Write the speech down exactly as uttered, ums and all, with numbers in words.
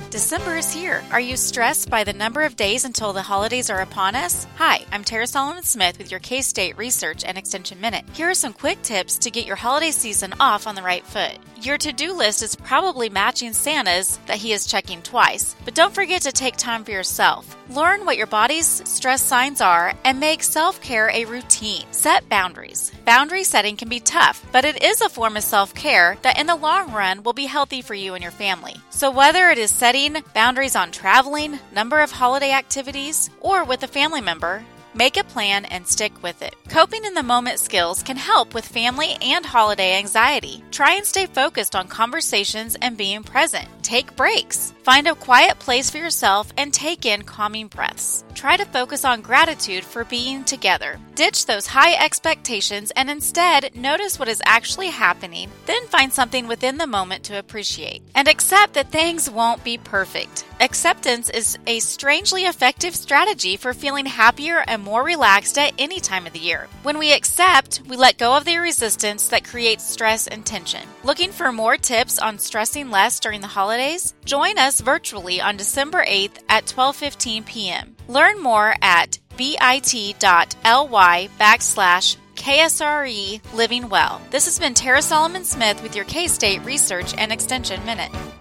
December is here. Are you stressed by the number of days until the holidays are upon us? Hi, I'm Tara Solomon Smith with your K-State Research and Extension Minute. Here are some quick tips to get your holiday season off on the right foot. Your to-do list is probably matching Santa's that he is checking twice, but don't forget to take time for yourself. Learn what your body's stress signs are and make self-care a routine. Set boundaries. Boundary setting can be tough, but it is a form of self-care that in the long run will be healthy for you and your family. So whether it is setting boundaries on traveling, number of holiday activities, or with a family member, make a plan and stick with it. Coping in the moment skills can help with family and holiday anxiety. Try and stay focused on conversations and being present. Take breaks. Find a quiet place for yourself and take in calming breaths. Try to focus on gratitude for being together. Ditch those high expectations and instead notice what is actually happening. Then find something within the moment to appreciate. And accept that things won't be perfect. Acceptance is a strangely effective strategy for feeling happier and more relaxed at any time of the year. When we accept, we let go of the resistance that creates stress and tension. Looking for more tips on stressing less during the holidays? Join us virtually on December eighth at twelve fifteen p.m. Learn more at bit.ly backslash KSRE Living Well. This has been Tara Solomon Smith with your K-State Research and Extension Minute.